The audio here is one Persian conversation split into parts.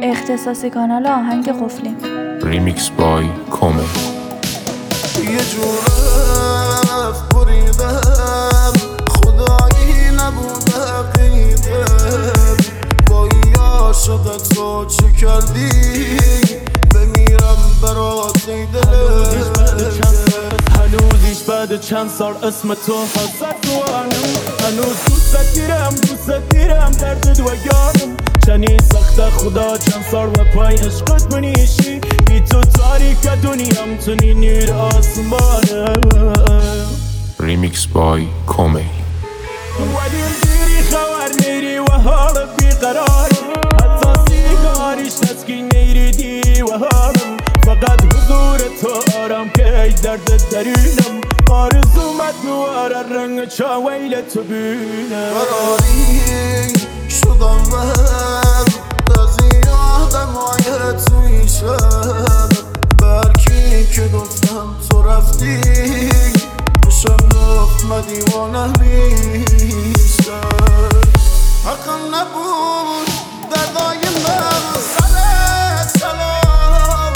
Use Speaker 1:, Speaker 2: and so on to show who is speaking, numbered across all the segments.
Speaker 1: اختصاصی کانال آهنگ قفلی.
Speaker 2: ریمیکس بای کومل.
Speaker 3: یه جور رفت بریدم خدایی نبود عقیدم با این عاشقت رو چه کردی بمیرم برات ای دلم
Speaker 4: هنوزیش بعد چند سال اسم تو حضرت توانم هنوز دوست دیرم درد دوگانم چنین سخت خدا چند سال و پای عشقت منیشی بی تو تاریک دنیام تونی نیر آسمانم.
Speaker 2: ریمیکس بای کومل.
Speaker 4: ولی دیری خبر نیری و حال بیقرارم حتی سیگاریش تسکین نیریدی و حالم فقط حضور تو آرام که درد درونم آرزومت نواره رنگ چاویل تو بینم
Speaker 3: فراری شدم من از این آدمای توی شب برکی که گفتم تو رفتی بشم گفت من دیوانه میشم حقم نبود دردای من سلام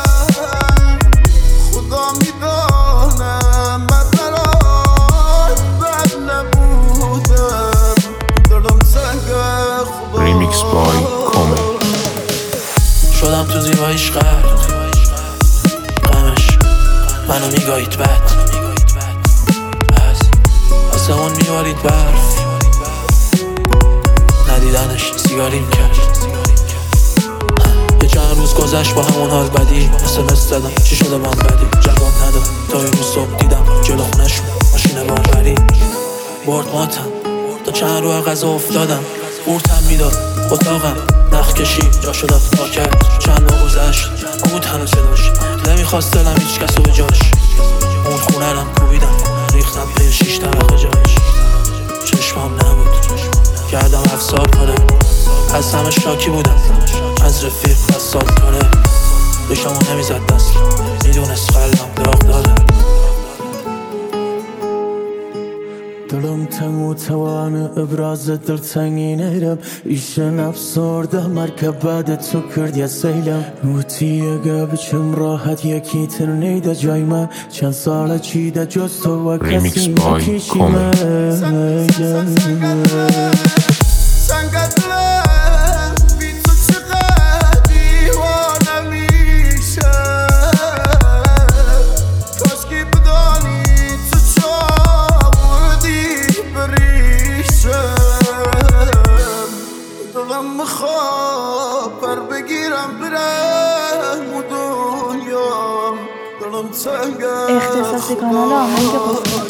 Speaker 3: خدا میدانم من برات بد نبودم دلم تنگه خدا.
Speaker 2: ریمیکس بای کومل.
Speaker 5: شدم تو زیباییش غرق غمش منو میگاهید بد از آسمون میوالید برف ندیدنش سیگاریم کرد یه چند روز گذشت با همون حال بدی SMS زدم چی شده بام بدی جواب نداد تا یه روز صبح دیدم جلو خونشون ماشین باربری برد ماتم تا چند رو غذا افتادم بورتم میداد اتاقم نخ کشید جا شدم تا کرد چند ماه گذشت بود هنوز صداش نمیخواست دلم هیچ کسو به جاش اون خونه رم کوبیدم ریختم پی 6 طبقه جاش چشمام نبود کردم 7 سال کنه از همه شاکی بودم از رفیق از سال کنه بشمو نمیزد دست میدونست قلبم داغ داره
Speaker 4: دلم تنگ و توان ابراز دلتنگی نیرم ایشن افسرده مرکب بعد تو کرد یه سیلم نوتی اگه بچم راحت یکی تر نیده جای من چند سال چیده جز تو و کسی نکشیمه
Speaker 3: سنگت دلم بی تو چقدر دیوانه میشه کاشکی بدانی تو چاودی بریشم دلم میخواد پر بگیرم برم و دنیام دلم تنگه
Speaker 1: اختصاصی کانال آهنگ قفلی.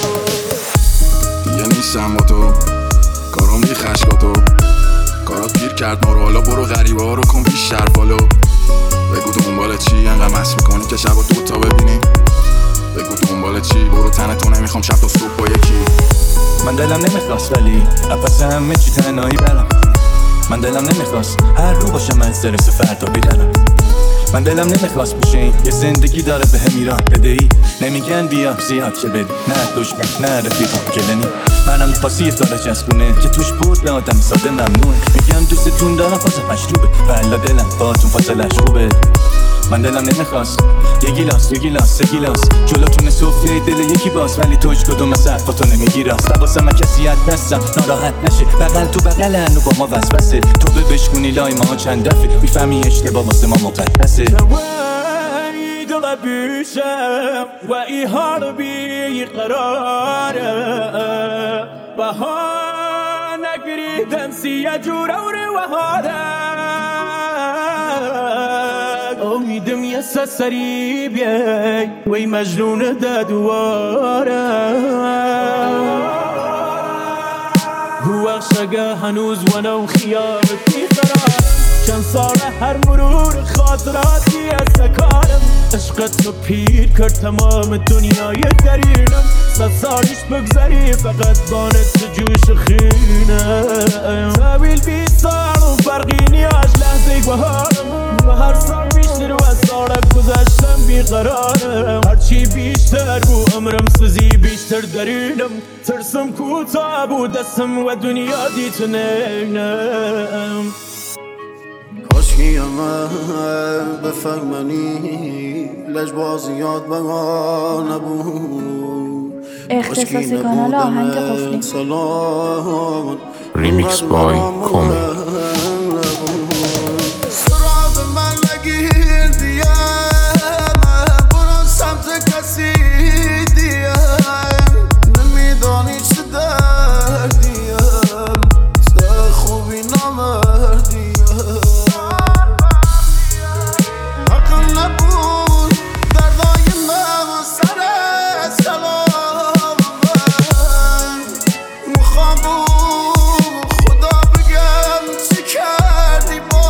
Speaker 6: دیگه نیستم با تو کارام بی خشکاتو کارات گیر کرد ما رو حالا برو غریبه ها رو کن بیشتر فالو بگو دنبال چی انقدر مست میکنی که شب و دوتا ببینی بگو دنبال چی برو تنتو نمیخوام شب تا صبح با یکی
Speaker 7: من دلم نمیخواست ولی نفس همه چی تنهایی برم من دلم نمیخواست هر رو باشم از درس فردا بیدنم من دلم نمیخواست بشه یه زندگی داره به هم ایران بدهی نمیگن بیا زیاد که بدی نه دشمن نه رفیقم کلنی منم پاسیف داره چسبونه که توش بود به آدم ساده ممنون میگم دوستتون دارم فاصله مشروبه والا دلم باهاتون فاصلش خوبه من دلم نمیخواست یه گیلاس سه گیلاس جلوتون صوفیه دل یکی باز ولی تو هیچ کدوم صرفاتو نمیگی راست حواسم کسی از دستم ناراحت نشه بغل تو بغلن و با ما وسوسه تو به بشکونی لای ما چند دفعه میفهمی اشتباه واسه ما مقدسه
Speaker 4: دل بیشم و ای حال بی قراره بها نگریدن سیه جوره و حاله امیدم یه سری بیای وی مجنون دواره بوخشگه هنوز ونو خیالتی قرار چند سال هر مرور خاطراتی از سکارم عشقت رو پیر کرد تمام دنیای درینم 100 سالیش بگذری فقط بانت تو جوش خینه طویل 20 سال و فرقی نیاش لحظه بهارم و هر سال بیشتر و سالک گذشتم بیقرارم هرچی بیشتر بو عمرم سوزی بیشتر درینم ترسم کوتا بود دستم و دنیا دیت نینم
Speaker 3: کاشکی عاشقیمه بفهمنی لجبازیات بها نبود
Speaker 1: اختصاصی کانال آهنگ قفلی
Speaker 2: Remix by Kome.
Speaker 3: سراب من نگیر دیم برو سمت کسی دیم نمیدانی چه دردیم چه خوبی نمردیم حقم نبود دردای من سر سلام من میخوام خدا بگم چی کردی با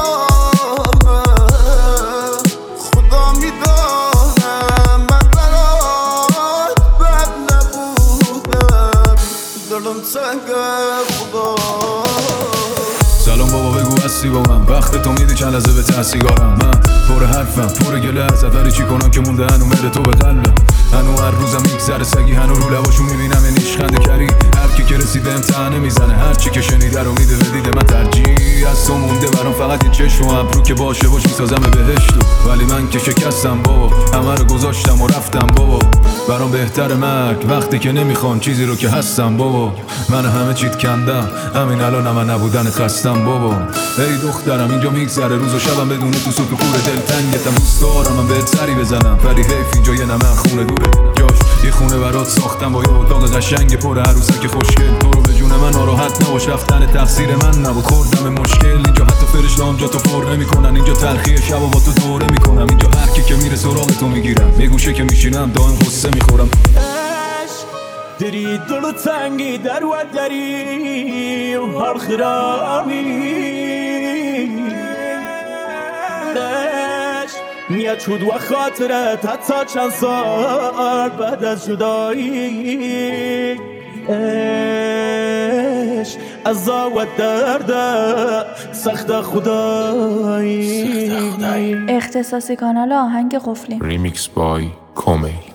Speaker 3: من خدا میدانم من برات بد نبودم دلم تنگ خدا
Speaker 7: سلام بابا بگو هستی با من وقت تو میدی چند لحظه به تحصیگارم من پر حرفم پر گله از ولی چی کنم که مونده هنو مهر تو به قلبم هنو هر روزم میگذره سگی هنو رو لباشو میبینم یه نیشخنده کری هر کی که رسیده امتحانه میزنه هر چی که شنیده رو میده به دیده من ترجیح از تو مونده برام فقط یه چشم و ابرو که باشه باش میسازم بهشتو ولی من که شکستم بابا همه رو گذاشتم و رفتم بابا برام بهتر مرگ وقتی که نمیخوان چیزی رو که هستم بابا من همه چیت کندم همین الان من نبودن خستم بابا ای دخترم اینجا میگذره روز و شبم بدون تو سوت و کور دلتنگتم دوست دارم من بهت سری بزنم ولی حیف اینجا یه نمه خونه دوره جاش یه خونه برات ساختم با یه اتاق قشنگ پر عروسک خوشگل تو رو به جون من ناراحت نباش رفتن تقصیر من نبود خوردم مشکل اینجا حتی فرشته‌ام جا تو پر نمیکنن اینجا تلخی شب و با تو دوره میکنم اینجا هر کی که میره سراغ تو میگیرم یه گوشه که میشینم دائم قصه میخورم
Speaker 4: دری دل تنگی در و دری و هر خرامی میاد شد و خاطرت حتی چند سال بعد از جدایی از و درد سخت خدایی
Speaker 1: اختصاصی کانال آهنگ قفلی
Speaker 2: Remix by Kome.